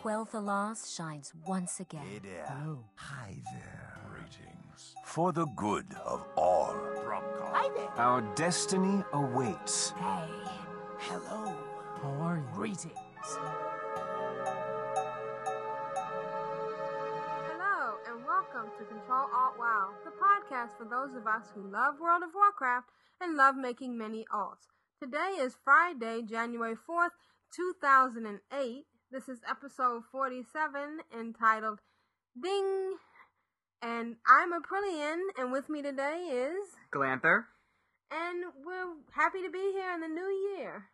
Quel'Thalas shines once again. Hey there. Hello. Hi there. Greetings. For the good of all. Hi there. Our destiny awaits. Hey. Hello. How are you? Greetings. Hello, and welcome to Control Alt WoW, the podcast for those of us who love World of Warcraft and love making many alts. Today is Friday, January 4th, 2008. This is episode 47, entitled Ding! And I'm Aprillian, and with me today is... Glanther. And we're happy to be here in the new year.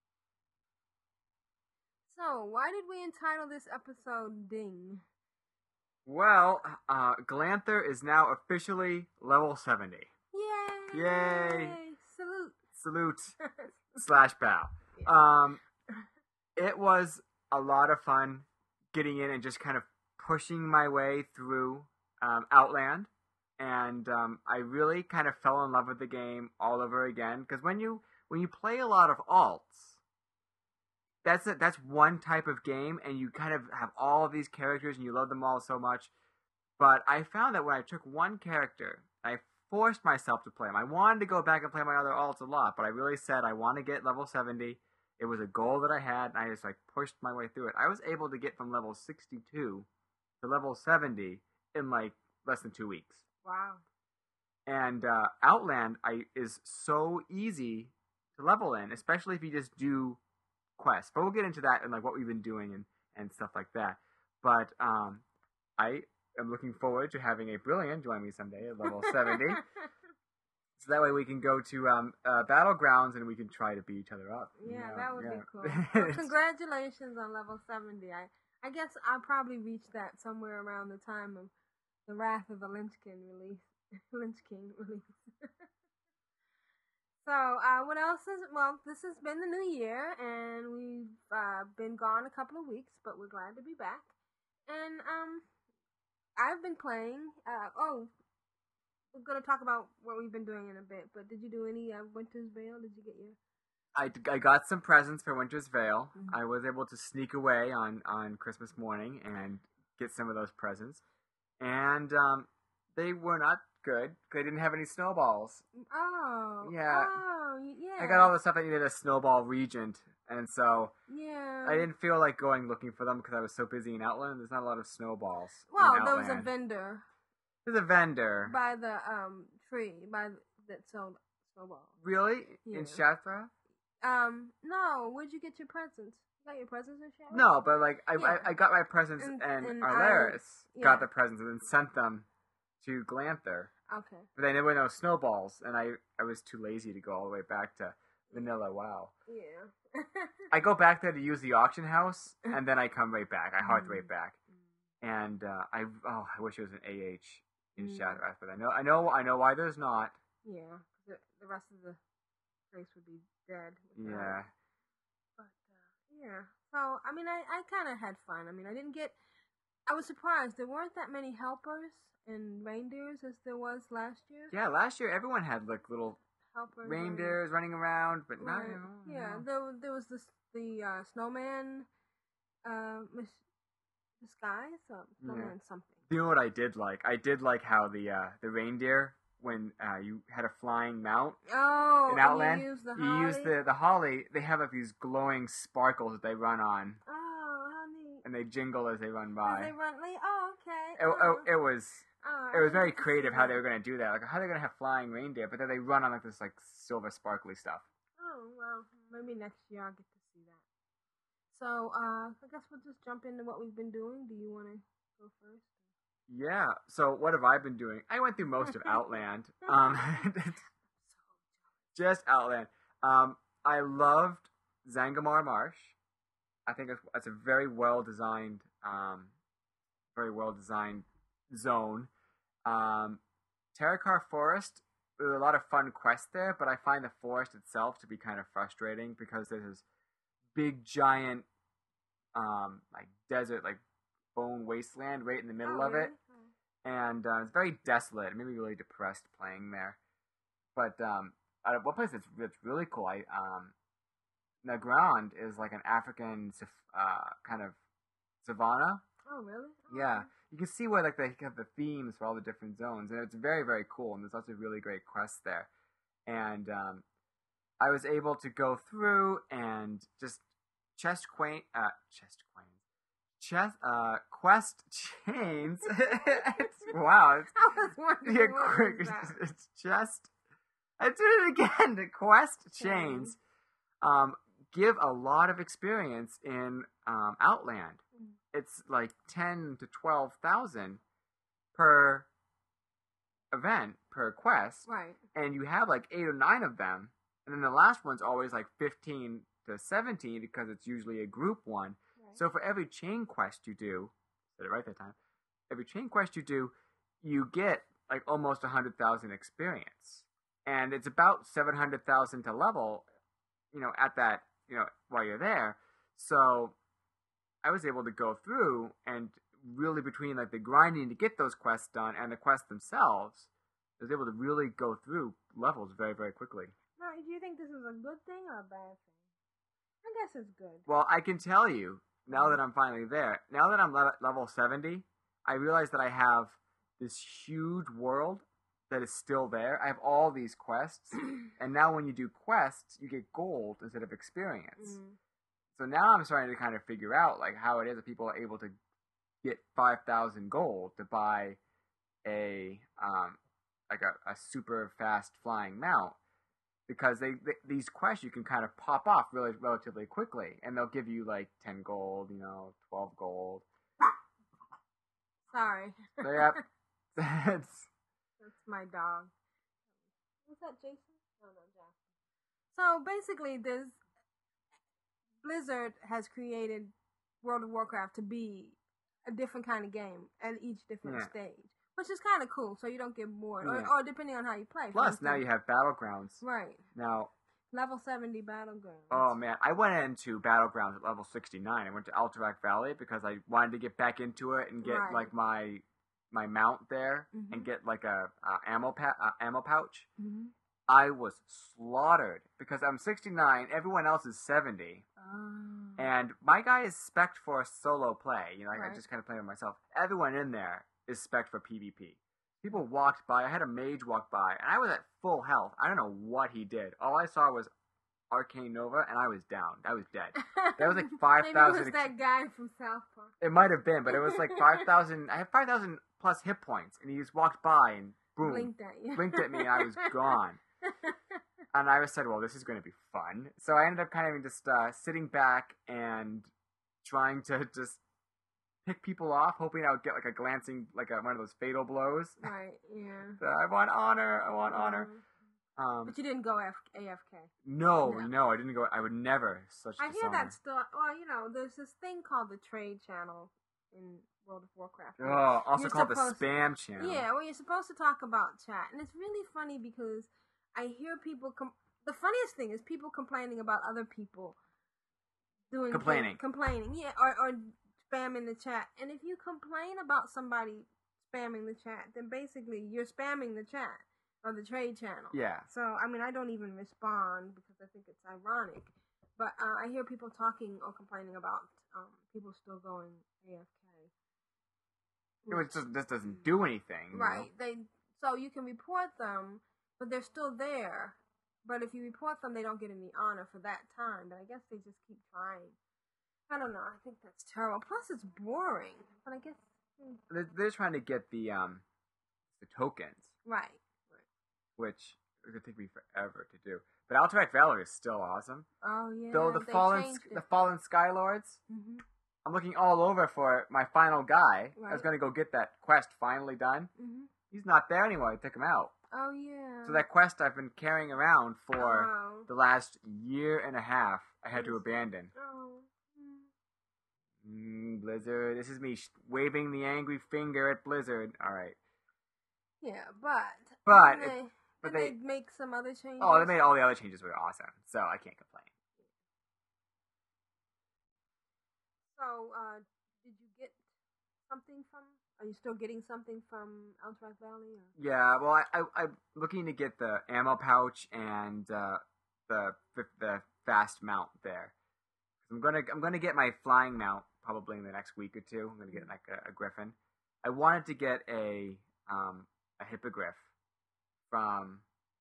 So, why did we entitle this episode Ding? Well, Glanther is now officially level 70. Yay! Yay! Salute! Salute / bow. Yeah. It was a lot of fun getting in and just kind of pushing my way through Outland. And I really kind of fell in love with the game all over again. Because when you play a lot of alts, that's one type of game, and you kind of have all of these characters, and you love them all so much. But I found that when I took one character, I forced myself to play him. I wanted to go back and play my other alts a lot, but I really said I want to get level 70. It was a goal that I had, and I just pushed my way through it. I was able to get from level 62 to level 70 in less than 2 weeks. Wow. And Outland is so easy to level in, especially if you just do quests. But we'll get into that and what we've been doing and stuff like that. But I am looking forward to having Aprillian join me someday at level 70. So that way we can go to Battlegrounds and we can try to beat each other up. Yeah, that would be cool. Well, congratulations on level 70. I guess I'll probably reach that somewhere around the time of the Wrath of the Lich King release. So, what else is... Well, this has been the new year, and we've been gone a couple of weeks, but we're glad to be back. And, I've been playing... we're going to talk about what we've been doing in a bit, but did you do any Winter's Veil? Did you get your... I got some presents for Winter's Veil. Mm-hmm. I was able to sneak away on Christmas morning and get some of those presents. And they were not good. They didn't have any snowballs. Oh. Yeah. Oh, yeah. I got all the stuff I needed a snowball regent, and so yeah. I didn't feel like going looking for them because I was so busy in Outland. There's not a lot of snowballs. Well, in there was a Outland. vendor There's a vendor. by the tree that sold snowballs. Really? Yeah. In Shatra? No. Where'd you get your presents? You got your presents in Shatra? No, but Yeah. I got my presents, And and I- Arlaris yeah. got the presents and then sent them to Glanther. Okay. But there were no snowballs, and I was too lazy to go all the way back to Vanilla WoW. Yeah. I go back there to use the auction house, and then I come right back. I hearth right back. And I wish it was an AH in Shadrath, but I know why there's not. Yeah. The rest of the place would be dead. Yeah. But yeah. So I mean, I kind of had fun. I mean, I was surprised there weren't that many helpers and reindeers as there was last year. Yeah, last year everyone had little Helpers. reindeers running around, but not. Right. Yeah, there was the snowman, disguise, snowman something. You know what I did like? I did like how the reindeer, when you had a flying mount Oh, in Outland, you used the you holly. use the holly. They have these glowing sparkles that they run on, Oh, how neat! and they jingle as they run As by. they run, okay. It was I it was very didn't get to creative see how that. they were going to do that. How they're going to have flying reindeer, but then they run on this silver sparkly stuff. Oh well, maybe next year I'll get to see that. So I guess we'll just jump into what we've been doing. Do you want to go first? Yeah. So what have I been doing? I went through most of Outland. Just Outland. I loved Zangamar Marsh. I think it's a very well designed zone. Terrakar Forest. There were a lot of fun quests there, but I find the forest itself to be kind of frustrating because there's this big giant desert, bone wasteland right in the middle of it. And it's very desolate. It made me really depressed playing there. But one place that's really cool, Nagrand is like an African kind of savannah. Oh, really? Oh, Yeah, okay. you can see where like they have the themes for all the different zones, and it's very, very cool. And there's lots of really great quests there. And I was able to go through and just quest chains. Wow, I was wondering yeah, what quick, was that? it's just. I did it again. The quest chains give a lot of experience in Outland. It's like 10 to 12,000 per event, per quest, Right. and you have like 8 or 9 of them, and then the last one's always like 15 to 17 because it's usually a group one. Right. So for every chain quest you do, said it right that time, every chain quest you do, you get like almost 100,000 experience. And it's about 700,000 to level, at that, while you're there. So I was able to go through and really between like the grinding to get those quests done and the quests themselves, I was able to really go through levels very, very quickly. Now, do you think this is a good thing or a bad thing? I guess it's good. Well, I can tell you, now that I'm finally there, now that I'm level 70, I realize that I have this huge world that is still there. I have all these quests, and now when you do quests, you get gold instead of experience. So now I'm starting to kind of figure out like how it is that people are able to get 5,000 gold to buy a super fast flying mount, because these quests you can kind of pop off relatively quickly, and they'll give you like 10 gold, 12 gold. Sorry. So yep, that's my dog. Was that Jason? No, Jasper. So basically, Blizzard has created World of Warcraft to be a different kind of game at each different stage, which is kind of cool. So you don't get bored, or depending on how you play. Plus, now you have Battlegrounds. Right. Now, level 70 Battlegrounds. Oh man, I went into Battlegrounds at level 69. I went to Alterac Valley because I wanted to get back into it and get like my mount there and get like a ammo pouch. Mm-hmm. I was slaughtered because I'm 69. Everyone else is 70, and my guy is spec'd for solo play. I just kind of play with myself. Everyone in there is spec'd for PvP. People walked by. I had a mage walk by, and I was at full health. I don't know what he did. All I saw was Arcane Nova, and I was down. I was dead. That was like 5,000. Maybe it was that guy from South Park. It might have been, but it was like 5,000. I had 5,000 plus hit points, and he just walked by and boom, blinked at me, and I was gone. And I said, well, this is going to be fun. So I ended up kind of just sitting back and trying to just pick people off, hoping I would get like a glancing, like one of those fatal blows. Right, yeah. So I want honor. I want honor. But you didn't go AFK. No, I didn't go. I would never. I hear that still. Well, there's this thing called the trade channel in World of Warcraft. Oh, also called the spam channel. Yeah, where you're supposed to talk about chat. And it's really funny because I hear people... the funniest thing is people complaining about other people doing... Complaining, yeah, or spamming the chat. And if you complain about somebody spamming the chat, then basically you're spamming the chat or the trade channel. Yeah. So, I mean, I don't even respond because I think it's ironic. But I hear people talking or complaining about people still going AFK. This doesn't do anything. Right. So you can report them, but they're still there. But if you report them, they don't get any honor for that time. But I guess they just keep trying. I don't know. I think that's terrible. Plus, it's boring. But I guess they're trying to get the tokens. Right. Which it could take me forever to do. But Alterac Valley is still awesome. Oh yeah. Though the fallen Skylords. Mm-hmm. I'm looking all over for my final guy. Right. I was going to go get that quest finally done. Mm-hmm. He's not there anymore. I took him out. Oh, yeah. So that quest I've been carrying around for the last year and a half, I had to abandon. Oh. Blizzard. This is me waving the angry finger at Blizzard. All right. Yeah, but they make some other changes? Oh, they made all the other changes were awesome. So I can't complain. So, did you get something from... Are you still getting something from Alterac Valley? Or? Yeah, well, I'm looking to get the ammo pouch and the fast mount there. I'm gonna get my flying mount probably in the next week or two. I'm going to get like a griffin. I wanted to get a hippogriff from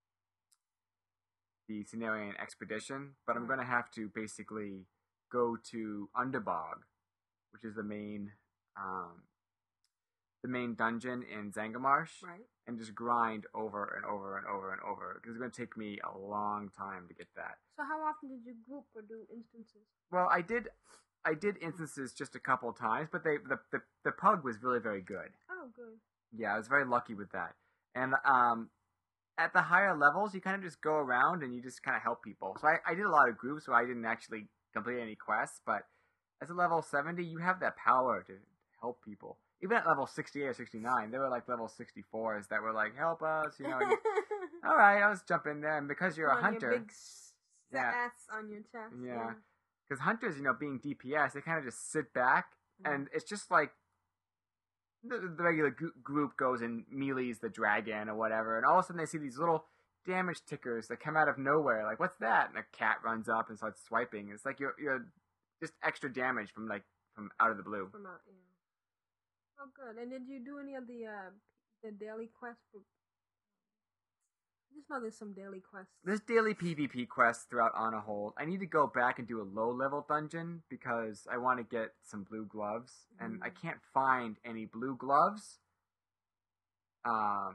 the Cenarian Expedition, but I'm going to have to basically go to Underbog, which is the main dungeon in Zangarmarsh, Right. and just grind over and over and over and over, because it's going to take me a long time to get that. So how often did you group or do instances? Well, I did instances just a couple times, but the pug was really very good. Oh, good. Yeah, I was very lucky with that. And at the higher levels, you kind of just go around and you just kind of help people. So I did a lot of groups, so I didn't actually complete any quests, but as a level 70, you have that power to help people. Even at level 68 or 69, there were like level 64s that were like, help us, you know. All right, I'll just jump in there. And because you're a hunter. Your big yeah, S on your chest. Yeah. Because hunters, you know, being DPS, they kind of just sit back, and it's just like the regular group goes and melees the dragon or whatever, and all of a sudden they see these little damage tickers that come out of nowhere. Like, what's that? And a cat runs up and starts swiping. It's like you're just extra damage from out of the blue. From out, yeah. Oh, good. And did you do any of the daily quests? I just know there's some daily quests. There's daily PvP quests throughout On a Hold. I need to go back and do a low-level dungeon because I want to get some blue gloves, and I can't find any blue gloves. I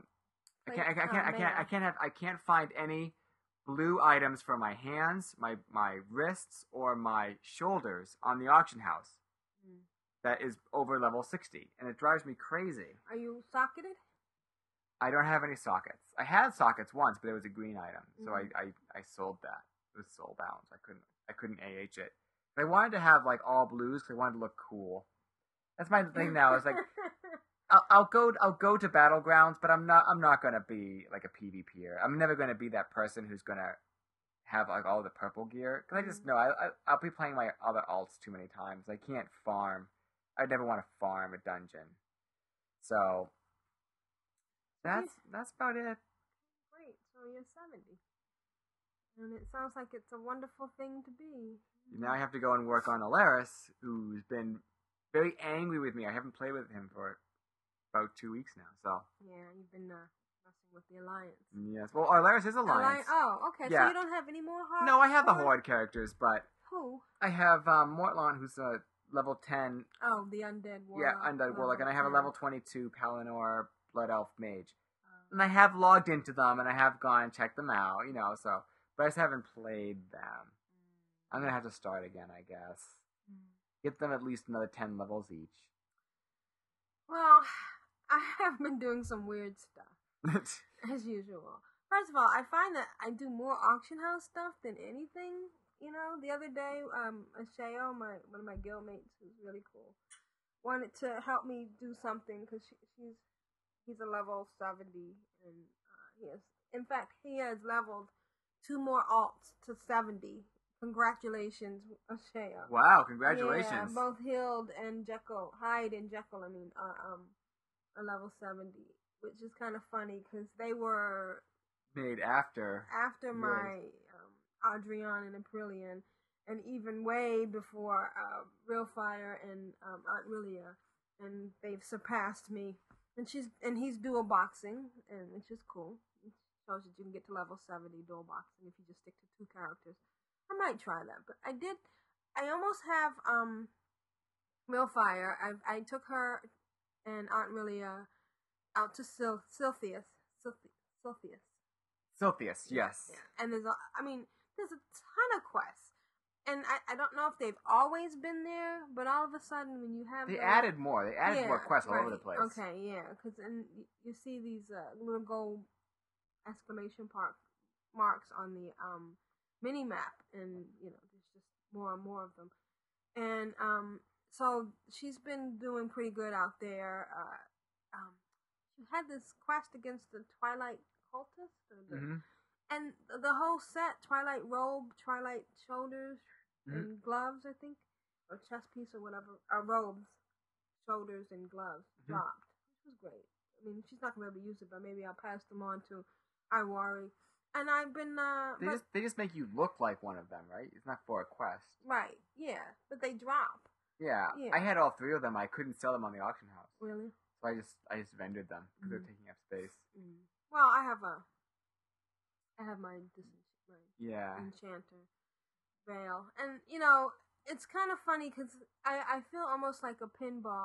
can't find any blue items for my hands, my wrists, or my shoulders on the auction house. That is over level 60, and it drives me crazy. Are you socketed? I don't have any sockets. I had sockets once, but it was a green item, so I sold that. It was soul bound. I couldn't AH it. But I wanted to have like all blues because I wanted to look cool. That's my thing now. Is like I'll go to battlegrounds, but I'm not gonna be like a PvPer. I'm never gonna be that person who's gonna have like all the purple gear, because I just know I'll be playing my other alts too many times. I can't farm. I'd never want to farm a dungeon. So that's about it. Great. So you're 70. And it sounds like it's a wonderful thing to be. Now I have to go and work on Alaris, who's been very angry with me. I haven't played with him for about 2 weeks now. So yeah, you've been messing with the Alliance. Yes. Well, Alaris is Alliance. Oh, okay. Yeah. So you don't have any more Horde? No, I have the Horde characters, but who? I have Mortlon, who's a level 10. Oh, the Undead Warlock. Yeah, Undead Warlock, and I have a level 22 Palinor Blood Elf Mage. Oh. And I have logged into them, and I have gone and checked them out, you know, so. But I just haven't played them. I'm going to have to start again, I guess. Get them at least another 10 levels each. Well, I have been doing some weird stuff, as usual. First of all, I find that I do more auction house stuff than anything. You know, the other day, Asheo, one of my guildmates, who's really cool, wanted to help me do something because he's a level 70, and he has leveled 2 more alts to 70. Congratulations, Asheo. Wow, congratulations. Yeah, both Hyde and Jekyll, are level 70, which is kind of funny because they were made after my Adrian and Aprillian, and even way before Real Fire and Aunt Willia, and they've surpassed me. And he's dual boxing, and which is cool. It shows that you can get to level 70 dual boxing if you just stick to 2 characters. I might try that, but I almost have Real Fire. I took her and Aunt Willia out to Silthius, yes. Yeah. And there's a ton of quests. And I don't know if they've always been there, but all of a sudden when you have... They added more. They added more quests all over the place. Okay, yeah. Because you see these little gold exclamation marks on the mini-map. And, you know, there's just more and more of them. And so she's been doing pretty good out there. She had this quest against the Twilight cultist. And the whole set, Twilight robe, Twilight shoulders, and gloves, I think, or chest piece or whatever, robes, shoulders, and gloves dropped, which was great. I mean, she's not going to be able to use it, but maybe I'll pass them on to Iwari. And I've been... They just make you look like one of them, right? It's not for a quest. Right, yeah, but they drop. Yeah, Yeah. I had all 3 of them. I couldn't sell them on the auction house, Really? so I just vended them because they're taking up space. Mm. Well, I have my Yeah. enchanter veil, and it's kind of funny because I feel almost like a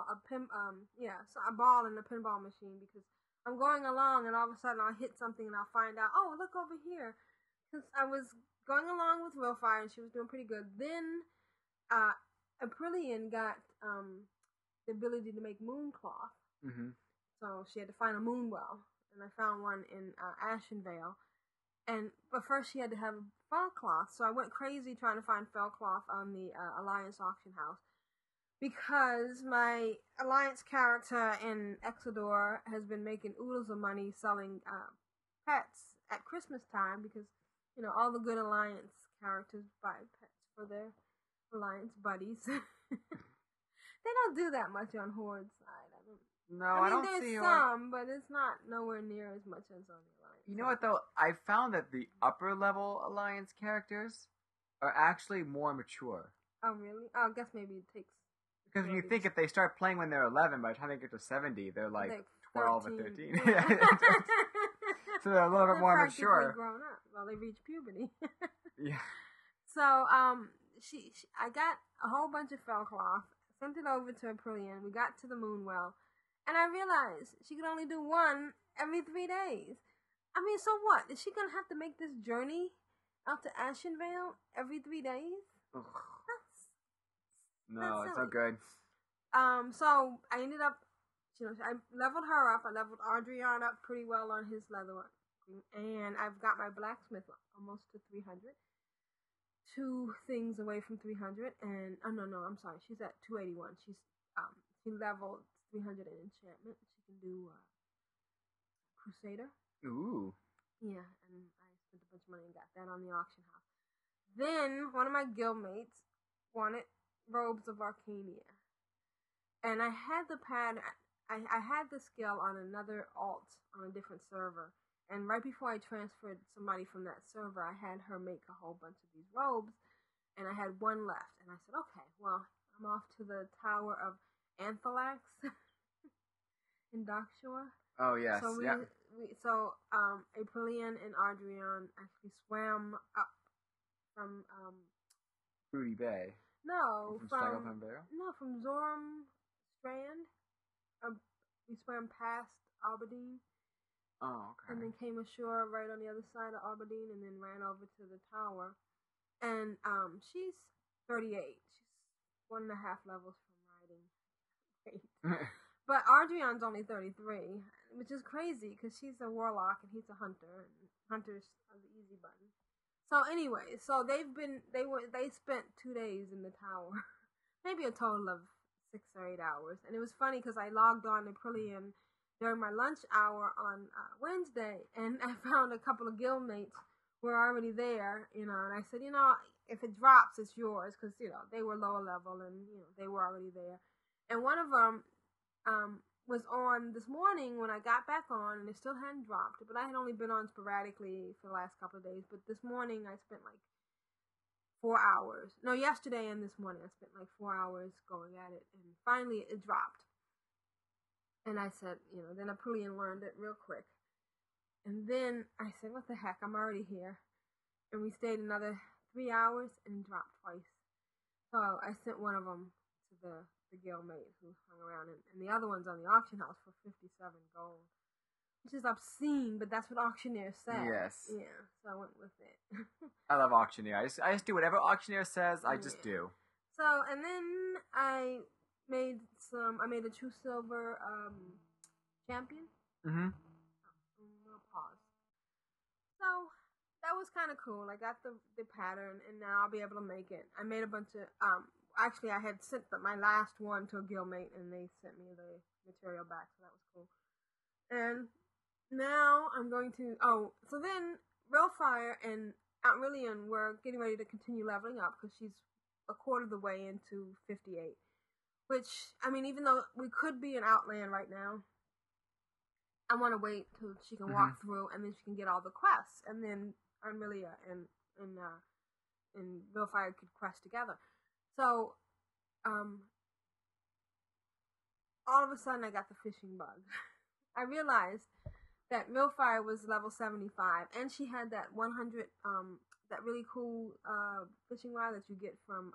ball in a pinball machine, because I'm going along and all of a sudden I'll hit something and I'll find out, oh, look over here, because I was going along with Willfire and she was doing pretty good. Then Aprillian got the ability to make mooncloth. Mm-hmm. So she had to find a moon well, and I found one in Ashenvale. But first she had to have fellcloth, so I went crazy trying to find fellcloth on the Alliance auction house, because my Alliance character in Exodore has been making oodles of money selling pets at Christmas time, because all the good Alliance characters buy pets for their Alliance buddies. They don't do that much on Horde side. I don't see some, but it's not nowhere near as much as on the Alliance. You know what, though? I found that the upper level Alliance characters are actually more mature. Oh, really? Oh, I guess maybe it takes... Because when you think if they start playing when they're 11, by the time they get to 70, they're like 12 or 13. So they're a little bit more mature. Grown up. Well, they reach puberty. Yeah. So, I got a whole bunch of fellcloth, sent it over to Aprillian. We got to the Moonwell, and I realized she could only do one every 3 days. I mean, so what? Is she gonna have to make this journey out to Ashenvale every 3 days? No, it's not good. So I ended up, I leveled her up. I leveled Ardrian up pretty well on his leather work, and I've got my blacksmith almost to 300. 2 things away from 300, and no, I'm sorry, she's at 281. She leveled 300 in enchantment. She can do Crusader. Ooh. Yeah, and I spent a bunch of money and got that on the auction house. Then one of my guildmates wanted Robes of Arcania, and I had the pattern. I had the skill on another alt on a different server. And right before I transferred somebody from that server, I had her make a whole bunch of these robes, and I had one left. And I said, okay, well, I'm off to the Tower of Anthalax in Dockshore. Oh, yes, So Aprillian and Ardrian actually swam up from... Fruity Bay. No, from Zoram Strand. We swam past Aberdeen. Oh, okay. And then came ashore right on the other side of Aberdeen, and then ran over to the tower. And she's 38. She's 1.5 levels from riding. Great. But Ardrian's only 33, which is crazy because she's a warlock and he's a hunter, and hunters are the easy button. So anyway, they spent 2 days in the tower, maybe a total of 6 or 8 hours. And it was funny because I logged on to Aprillian during my lunch hour on Wednesday, and I found a couple of guildmates were already there, and I said, if it drops, it's yours, because, they were lower level, and, they were already there. And one of them was on this morning when I got back on, and it still hadn't dropped, but I had only been on sporadically for the last couple of days, but this morning I spent like 4 hours. No, yesterday and this morning I spent like 4 hours going at it, and finally it dropped. And I said, then Aprillian learned it real quick. And then I said, what the heck, I'm already here. And we stayed another 3 hours and dropped twice. So I sent one of them to the guildmate who hung around, and the other one's on the auction house for 57 gold. Which is obscene, but that's what Auctioneer said. Yes. Yeah, so I went with it. I love Auctioneer. I just do whatever Auctioneer says, I just do. So, and then I made a true silver champion. Mm-hmm. I'll pause. So that was kind of cool. I got the pattern, and now I'll be able to make it. I made a bunch of actually I had sent my last one to a guildmate, and they sent me the material back, so that was cool. And now I'm going to so then Realfire and Aurelian were getting ready to continue leveling up because she's a quarter of the way into 58. Which, I mean, even though we could be in Outland right now, I want to wait till she can walk through, and then she can get all the quests, and then Armelia and Realfire could quest together. So, all of a sudden I got the fishing bug. I realized that Millfire was level 75, and she had that 100, that really cool fishing rod that you get from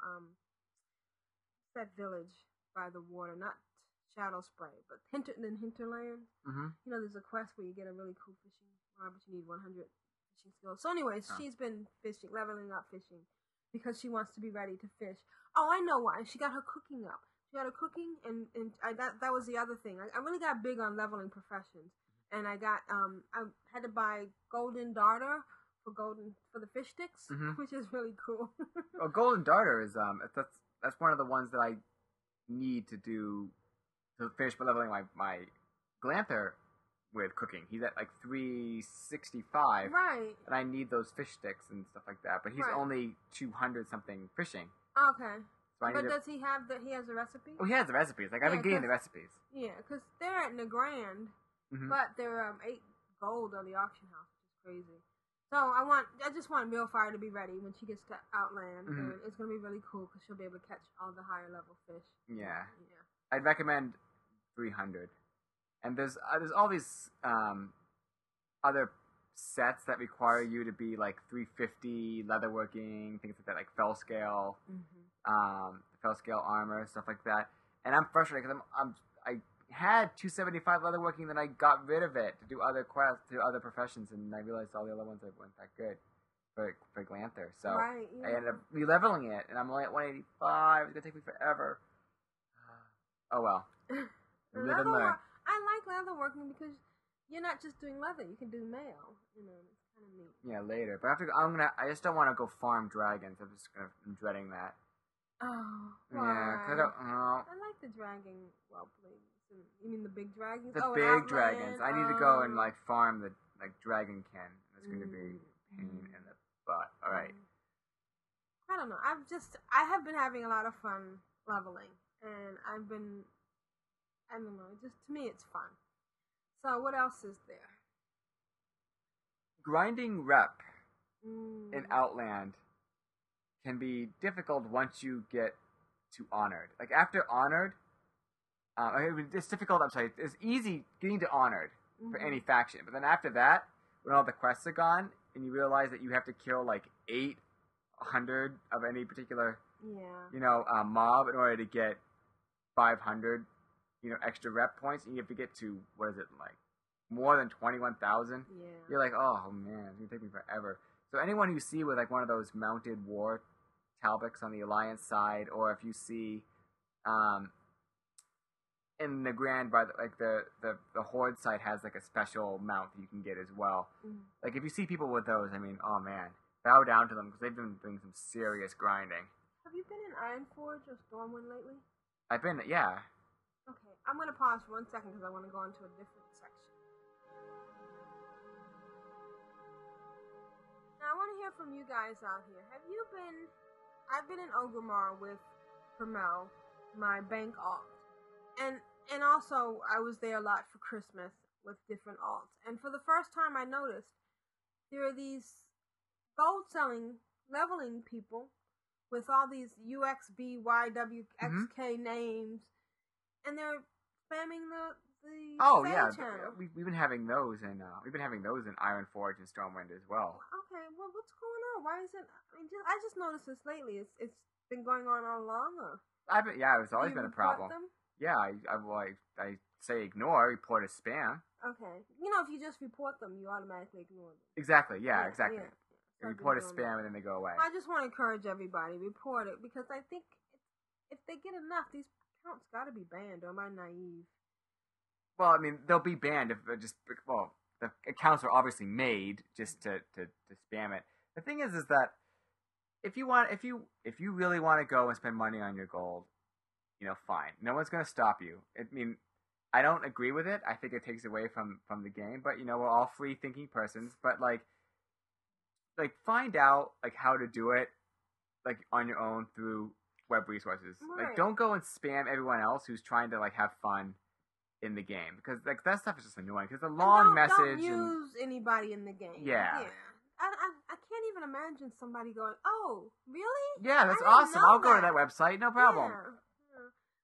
that village by the water, not Shadow Spray, but Hinterland. Mm-hmm. You know, there's a quest where you get a really cool fishing rod, but you need 100 fishing skills. So anyways, she's been fishing, leveling up fishing, because she wants to be ready to fish. Oh, I know why. She got her cooking up. She got her cooking, and that was the other thing. I really got big on leveling professions. And I got I had to buy Golden Darter for the fish sticks, which is really cool. Well, Golden Darter is that's one of the ones that I need to do to finish leveling my Glanther with cooking. He's at like 365, right? And I need those fish sticks and stuff like that. But he's only 200 something fishing. Okay. So but does he have he has a recipe? Oh, he has the recipes. Like I've been getting the recipes. Yeah, because they're at Nagrand. But they're 8 gold on the auction house, which is crazy. So I just want Millfire to be ready when she gets to Outland, and it's gonna be really cool because she'll be able to catch all the higher level fish. Yeah. I'd recommend 300, and there's all these other sets that require you to be like 350 leatherworking, things like that, like fell scale, fell scale armor, stuff like that. And I'm frustrated because I had 275 leatherworking, then I got rid of it to do other quests, to other professions, and I realized all the other ones weren't that good for Glanther. So I ended up re-leveling it, and I'm only at 185. It's gonna take me forever. Oh well. Live and learn. I like leatherworking because you're not just doing leather; you can do mail. You know, it's kind of neat. Yeah, later. But I just don't want to go farm dragons. I'm dreading that. Oh, why? Yeah, cause I don't know. I like the dragon whelplings. You mean the big dragons? The big dragons. I need to go and like farm the dragonkin. It's going to be a pain in the butt. All right. I don't know. I have been having a lot of fun leveling, and I don't know. Just to me, it's fun. So what else is there? Grinding rep in Outland can be difficult once you get to Honored. Like after Honored. It's difficult, I'm sorry, it's easy getting to Honored for any faction, but then after that, when all the quests are gone, and you realize that you have to kill like 800 of any particular, mob in order to get 500, extra rep points, and you have to get to, what is it, like, more than 21,000? Yeah. You're like, oh man, it's going to take me forever. So anyone you see with like one of those mounted war Talbots on the Alliance side, or if you see, in the Grand, by the Horde side has like a special mount that you can get as well. Like if you see people with those, I mean, oh man, bow down to them because they've been doing some serious grinding. Have you been in Ironforge or Stormwind lately? I've been, yeah. Okay, I'm gonna pause for 1 second because I want to go into a different section. Now I want to hear from you guys out here. Have you been? I've been in Orgrimmar with Hermel, my bank alt. And also, I was there a lot for Christmas with different alts. And for the first time, I noticed there are these gold-selling, leveling people with all these UXBYWXK names, and they're spamming the channel. We've been having those in Ironforge and Stormwind as well. Okay, well, what's going on? Why is it? I just noticed this lately. It's been going on all along, or it's always been a problem. Them? Yeah, I say ignore, report as spam. Okay. If you just report them, you automatically ignore them. Exactly, exactly. Yeah. You report as spam and then they go away. I just want to encourage everybody, report it, because I think if they get enough, these accounts got to be banned, or am I naive? Well, I mean, they'll be banned if the accounts are obviously made just to spam it. The thing is that if you really want to go and spend money on your gold, fine. No one's going to stop you. I mean, I don't agree with it. I think it takes away from the game. But, we're all free-thinking persons. But, like find out, how to do it, on your own through web resources. Right. Don't go and spam everyone else who's trying to, have fun in the game. Because, that stuff is just annoying. Because it's a long message. Don't use anybody in the game. Yeah. I can't even imagine somebody going, oh, really? Yeah, that's awesome. I'll go to that website. No problem. Yeah.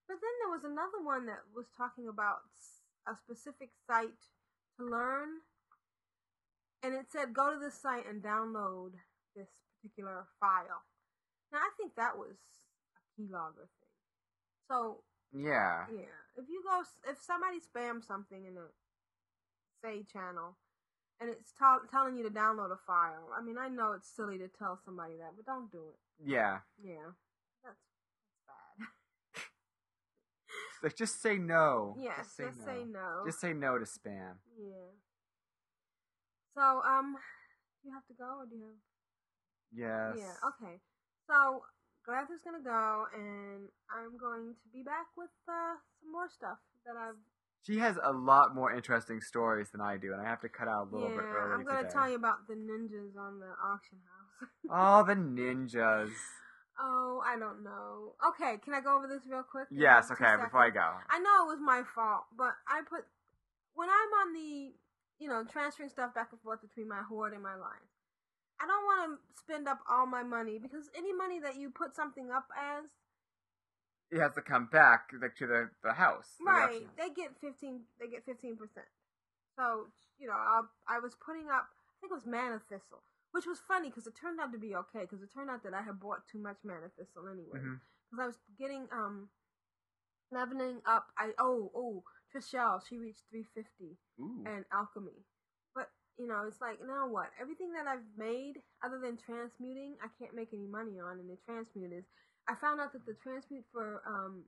But then there was another one that was talking about a specific site to learn, and it said go to this site and download this particular file. Now I think that was a keylogger thing. So Yeah. if somebody spams something in a say channel, and it's telling you to download a file. I mean, I know it's silly to tell somebody that, but don't do it. Yeah. Yeah, that's bad. Like, just say no. Yes, just say no. Just say no to spam. Yeah. So, do you have to go, or do you have... Yes. Yeah, okay. So, Glanther's gonna go, and I'm going to be back with some more stuff that I've... She has a lot more interesting stories than I do, and I have to cut out a little bit early I'm going to today. tell you about the ninjas on the auction house. Oh, the ninjas. Oh, I don't know. Okay, can I go over this real quick? Yes, 2 okay, before I seconds? go. I know it was my fault, but when I'm on the, transferring stuff back and forth between my Horde and my Alliance, I don't want to spend up all my money, because any money that you put something up as, It has to come back to the house. the right, auction house. they get 15%. So, I was putting up, I think it was Mana Thistle, which was funny because it turned out to be okay, because it turned out that I had bought too much Mana Thistle anyway. Because I was getting, leveling up, Trishelle, she reached 350, Ooh. and Alchemy. But, it's like, now what? Everything that I've made, other than transmuting, I can't make any money on, and the transmute is, I found out that the transmute for,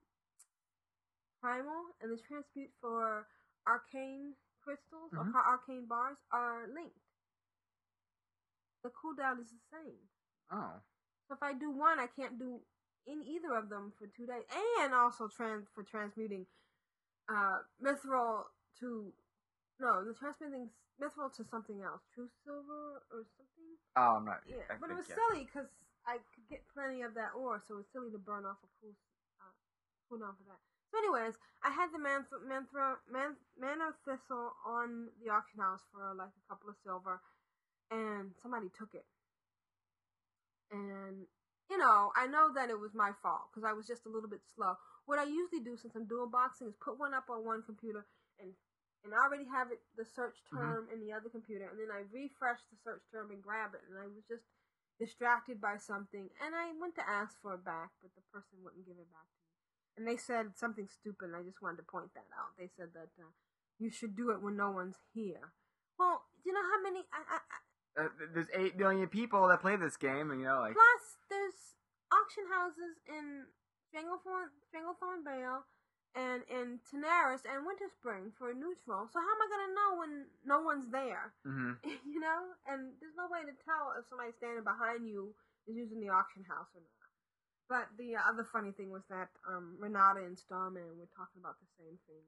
Primal, and the transmute for Arcane Crystals, or Arcane Bars, are linked. The cooldown is the same. Oh. So if I do one, I can't do in either of them for 2 days. And also for transmuting Mithril to... No, the transmuting Mithril to something else. True Silver or something? Oh, I'm not... Yeah, I but it think, was yeah. silly because I could get plenty of that ore, so it was silly to burn off a cooldown for that. So anyways, I had the Mana Thistle on the auction house for like a couple of silver, and somebody took it. And, I know that it was my fault, because I was just a little bit slow. What I usually do, since I'm dual boxing, is put one up on one computer, and I already have the search term in the other computer, and then I refresh the search term and grab it, and I was just distracted by something, and I went to ask for it back, but the person wouldn't give it back to me. And they said something stupid, and I just wanted to point that out. They said that you should do it when no one's here. Well, you know how many... There's 8 million people that play this game, and Plus, there's auction houses in Stranglethorn Vale, and in Tanaris, and Winterspring for neutral. So how am I going to know when no one's there? Mm-hmm. And there's no way to tell if somebody standing behind you is using the auction house or not. But the other funny thing was that Renata and Starman were talking about the same thing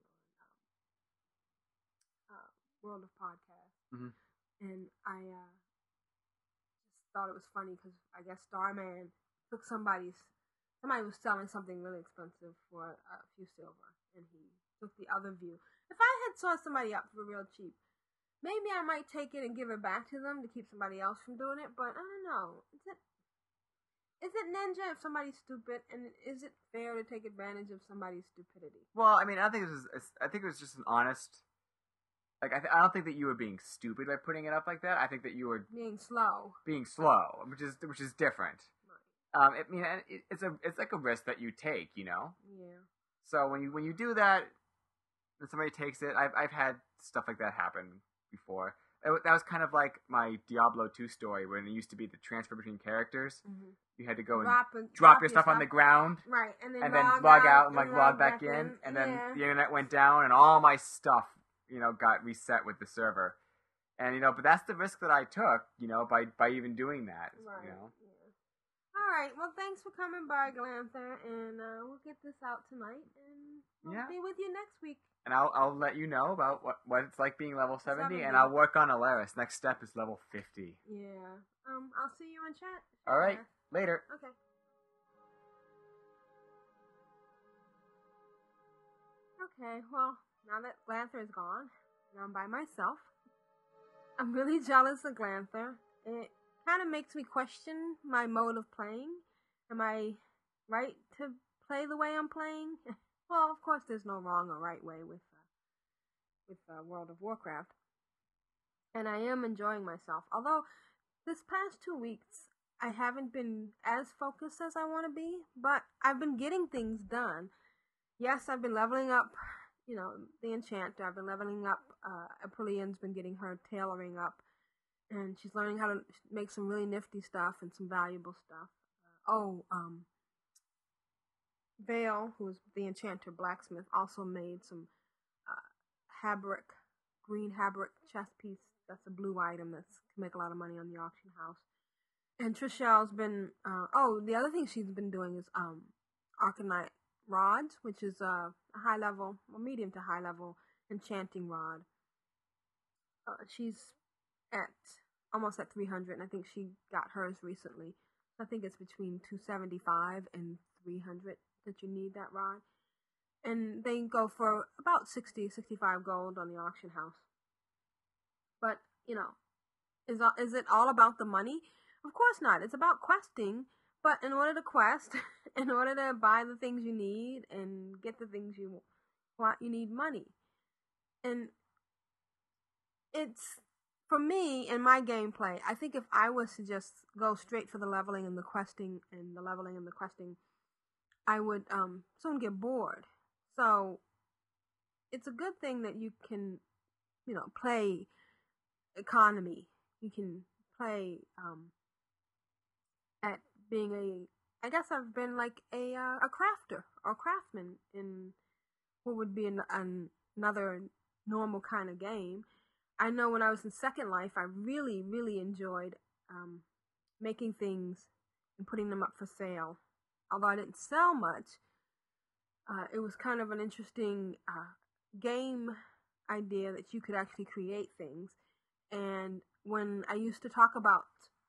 on World of Podcast. Mm-hmm. And I just thought it was funny because I guess Starman took somebody was selling something really expensive for a few silver, and he took the other view. If I had saw somebody up for real cheap, maybe I might take it and give it back to them to keep somebody else from doing it, but I don't know. Is it ninja if somebody's stupid, and is it fair to take advantage of somebody's stupidity? Well, I mean, I think it was just an honest... Like, I don't think that you were being stupid by putting it up like that. I think that you were Being slow, which is different. Right. It's like a risk that you take, Yeah. So when you do that, and somebody takes it, I've had stuff like that happen before. That was kind of like my Diablo 2 story, when it used to be the transfer between characters. Mm-hmm. You had to go and drop your stuff on the ground, right, and then log out and log back in, and then the internet went down, and all my stuff, got reset with the server. And, but that's the risk that I took, by even doing that, Right. Yeah. All right. Well, thanks for coming by, Glanther, and we'll get this out tonight, and we'll be with you next week. And I'll let you know about what it's like being level 70, and I'll work on Alaris. Next step is level 50. Yeah. I'll see you in chat. All right. Later. Okay. Okay, well, now that Glanther is gone, and I'm by myself, I'm really jealous of Glanther. It kind of makes me question my mode of playing. Am I right to play the way I'm playing? Well, of course, there's no wrong or right way with World of Warcraft, and I am enjoying myself. Although this past 2 weeks, I haven't been as focused as I want to be, but I've been getting things done. Yes, I've been leveling up, the Enchanter. I've been leveling up. Aprillian's been getting her tailoring up, and she's learning how to make some really nifty stuff and some valuable stuff. Vale, who's the Enchanter blacksmith, also made some green Habric chess piece. That's a blue item that can make a lot of money on the auction house. And Trichelle's been, the other thing she's been doing is Arcanite rods, which is a high level, or medium to high level enchanting rod. She's almost at 300, and I think she got hers recently. I think it's between 275 and 300 that you need that rod. And they go for about 60, 65 gold on the auction house. But, is it all about the money? Of course not. It's about questing. But in order to quest, in order to buy the things you need and get the things you want, you need money. And it's, for me, in my gameplay, I think if I was to just go straight for the leveling and the questing, I would soon get bored. So it's a good thing that you can, play economy. You can play at being I guess I've been like a crafter or craftsman in what would be another normal kind of game. I know when I was in Second Life, I really, really enjoyed making things and putting them up for sale. Although I didn't sell much, it was kind of an interesting game idea that you could actually create things. And when I used to talk about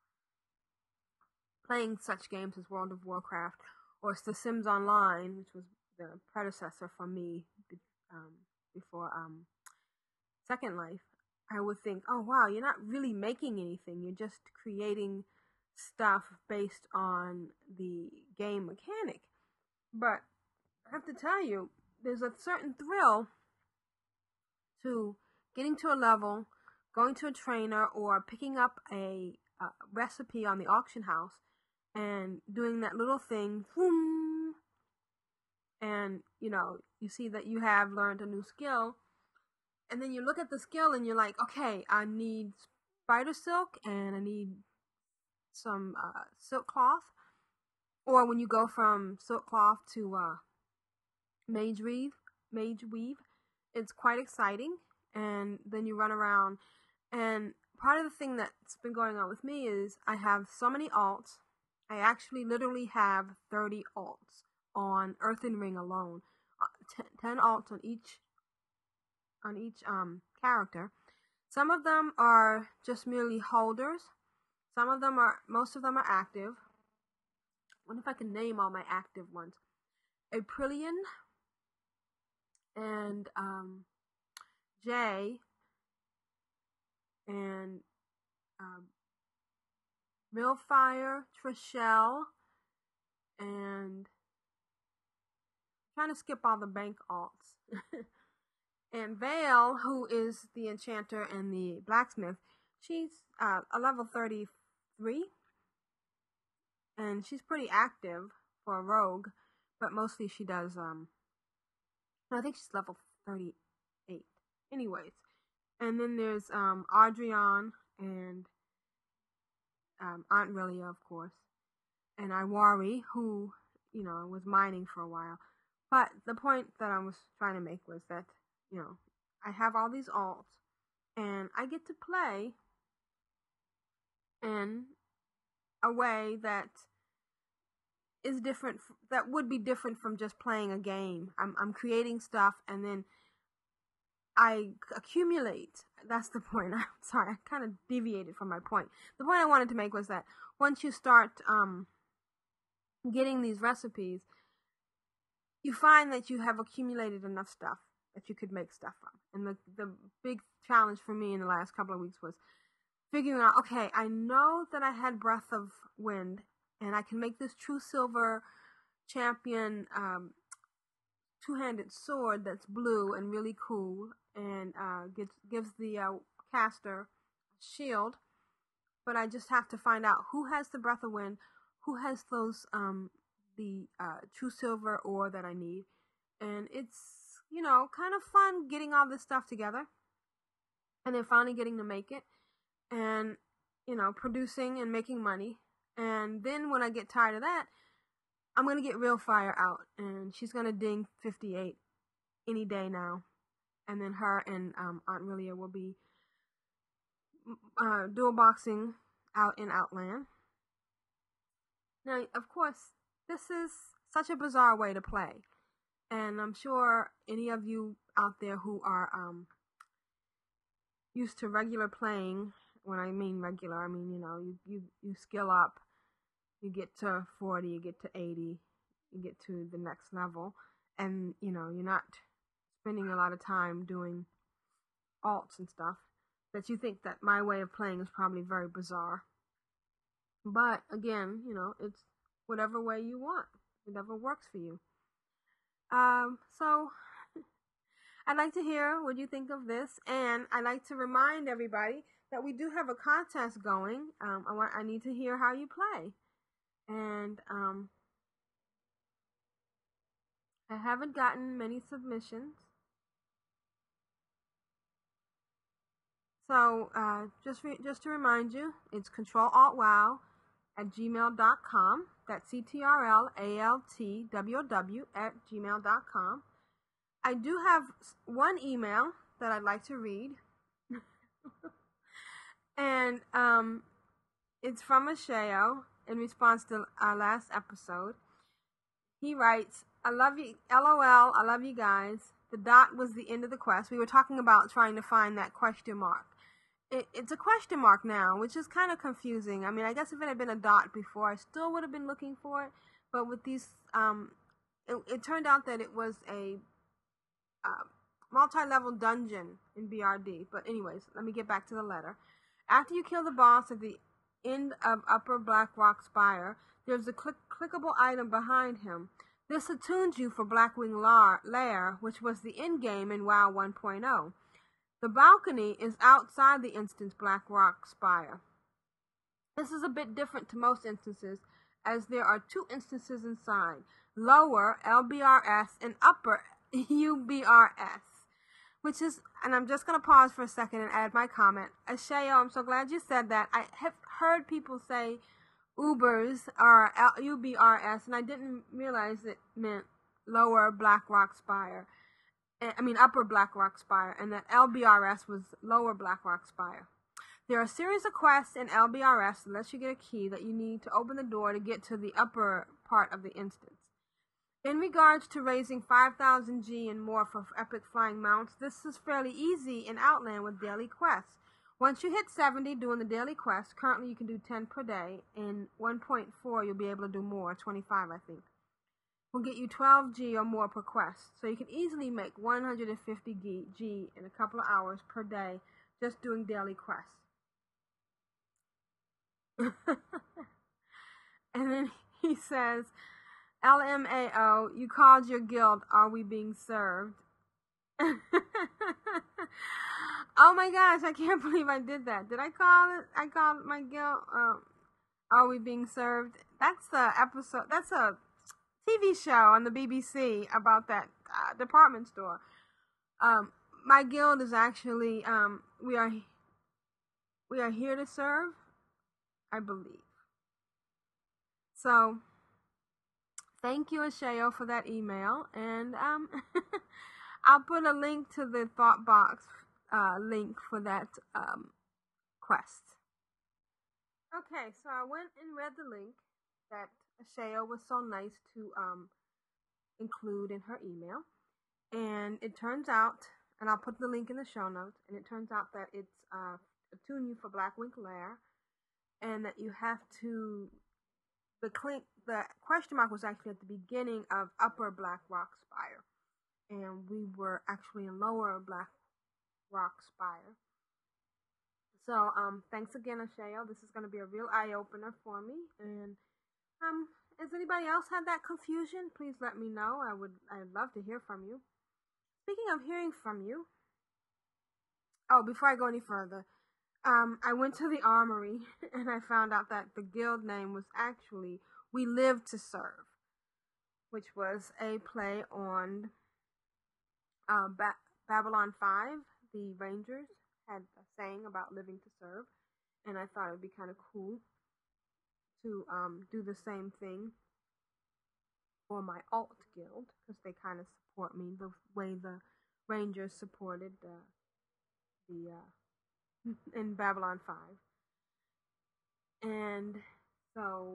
playing such games as World of Warcraft or The Sims Online, which was the predecessor for me before Second Life, I would think, oh wow, you're not really making anything, you're just creating stuff based on the game mechanic. But I have to tell you, there's a certain thrill to getting to a level, going to a trainer, or picking up a recipe on the auction house and doing that little thing, boom, and you see that you have learned a new skill, and then you look at the skill and you're like, okay, I need spider silk and I need some silk cloth. Or when you go from silk cloth to mage weave, it's quite exciting. And then you run around, and part of the thing that's been going on with me is I have so many alts. I actually literally have 30 alts on Earthen Ring alone. 10 alts on each character. Some of them are just merely holders. Most of them are active. I wonder if I can name all my active ones. Aprillian and Jay and Millfire, Trishelle, and I'm trying to skip all the bank alts. And Vale, who is the enchanter and the blacksmith, she's a level 33, and she's pretty active for a rogue, but mostly she does, I think she's level 38. Anyways, and then there's Audryon and Aunt Relia, of course, and Iwari, who, was mining for a while. But the point that I was trying to make was that, I have all these alts, and I get to play in a way that is different, that would be different from just playing a game. I'm creating stuff, and then I accumulate. That's the point. I'm sorry, I kind of deviated from my point. The point I wanted to make was that once you start getting these recipes, you find that you have accumulated enough stuff that you could make stuff from. And the big challenge for me in the last couple of weeks was figuring out, okay, I know that I had Breath of Wind, and I can make this True Silver champion two-handed sword that's blue and really cool, and gives the caster a shield. But I just have to find out who has the Breath of Wind, who has those the true silver ore that I need, and it's kind of fun getting all this stuff together, and then finally getting to make it, and producing and making money. And then when I get tired of that, I'm going to get Real Fire out, and she's going to ding 58 any day now. And then her and Aunt Relia will be dual boxing out in Outland. Now, of course, this is such a bizarre way to play. And I'm sure any of you out there who are used to regular playing, when I mean regular, I mean, you skill up. You get to 40, you get to 80, you get to the next level, and you're not spending a lot of time doing alts and stuff, that you think that my way of playing is probably very bizarre. But again, it's whatever way you want, whatever works for you. So I'd like to hear what you think of this, and I'd like to remind everybody that we do have a contest going. I need to hear how you play. And I haven't gotten many submissions. So just to remind you, it's controlaltwow@gmail.com. That's CTRLALTWOW@gmail.com. I do have one email that I'd like to read. And it's from Asheo in response to our last episode. He writes, I love you, LOL, I love you guys. The dot was the end of the quest. We were talking about trying to find that question mark. It's a question mark now, which is kind of confusing. I mean, I guess if it had been a dot before, I still would have been looking for it. But with these, it turned out that it was a multi-level dungeon in BRD. But anyways, let me get back to the letter. After you kill the boss at the end of Upper Blackrock Spire, there's a clickable item behind him. This attunes you for Blackwing Lair, which was the end game in WoW 1.0. The balcony is outside the instance Blackrock Spire. This is a bit different to most instances, as there are two instances inside, lower LBRS and upper UBRS. Which is, and I'm just going to pause for a second and add my comment. Asheo, I'm so glad you said that. I have heard people say Ubers are UBRS, and I didn't realize it meant lower Blackrock Spire. Upper Blackrock Spire, and that LBRS was lower Blackrock Spire. There are a series of quests in LBRS that lets you get a key that you need to open the door to get to the upper part of the instance. In regards to raising 5,000 G and more for epic flying mounts, this is fairly easy in Outland with daily quests. Once you hit 70 doing the daily quests, currently you can do 10 per day. In 1.4 you'll be able to do more, 25 I think. Will get you 12 G or more per quest, so you can easily make 150 G in a couple of hours per day just doing daily quests. And then he says, LMAO, you called your guild, are we being served? Oh my gosh, I can't believe I did that. Did I call it? I called my guild, are we being served? That's the episode, that's a TV show on the BBC about that department store. My guild is actually, we are here to serve, I believe. So, thank you, Asheo, for that email, and I'll put a link to the Thoughtbox link for that quest. Okay, so I went and read the link that Asheo was so nice to include in her email, and it turns out, and I'll put the link in the show notes, and it turns out that it's attune you for Blackwing Lair, and that you have to, the question mark was actually at the beginning of Upper Blackrock Spire, and we were actually in Lower Blackrock Spire. So, thanks again, Asheo. This is going to be a real eye-opener for me, and Has anybody else had that confusion? Please let me know. I'd love to hear from you. Speaking of hearing from you, before I go any further, I went to the armory and I found out that the guild name was actually We Live to Serve, which was a play on Babylon 5. The Rangers had a saying about living to serve, and I thought it would be kind of cool to do the same thing for my alt guild, because they kind of support me the way the Rangers supported in Babylon 5. And so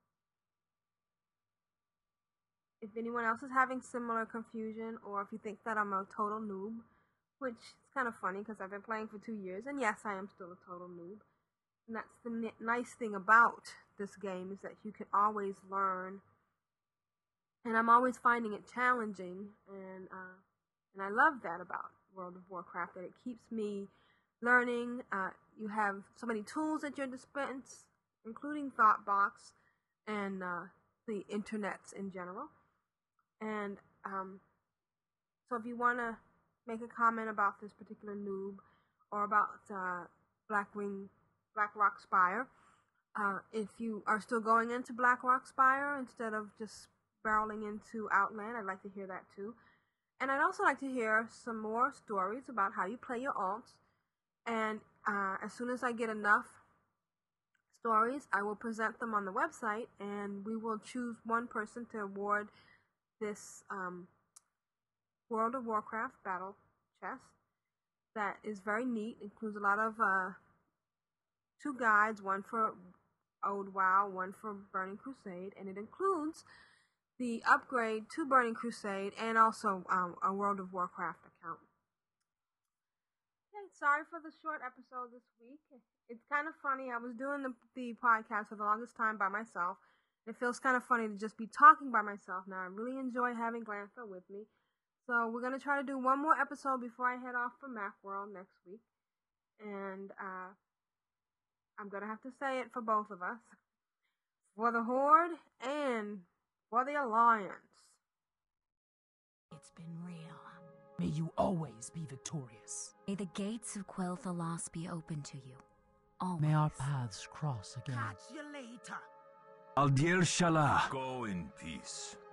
if anyone else is having similar confusion, or if you think that I'm a total noob, which is kind of funny because I've been playing for 2 years, and yes, I am still a total noob. And that's the nice thing about this game, is that you can always learn. And I'm always finding it challenging, and I love that about World of Warcraft, that it keeps me learning. You have so many tools at your dispense, including Thoughtbox and the internets in general. And so if you want to make a comment about this particular noob, or about Blackrock Spire, if you are still going into Blackrock Spire instead of just barreling into Outland, I'd like to hear that too. And I'd also like to hear some more stories about how you play your alts. And as soon as I get enough stories, I will present them on the website, and we will choose one person to award this World of Warcraft battle chest that is very neat. It includes a lot of 2 guides, one for Old WoW, one for Burning Crusade, and it includes the upgrade to Burning Crusade and also a World of Warcraft account. Okay, sorry for the short episode this week. It's kind of funny. I was doing the podcast for the longest time by myself. It feels kind of funny to just be talking by myself now. I really enjoy having Glantha with me. So we're going to try to do one more episode before I head off for Macworld next week. And I'm going to have to say it for both of us. For the Horde and for the Alliance. It's been real. May you always be victorious. May the gates of Quel'Thalas be open to you. Always. May our paths cross again. Catch you later. Aldir Shalah. Go in peace.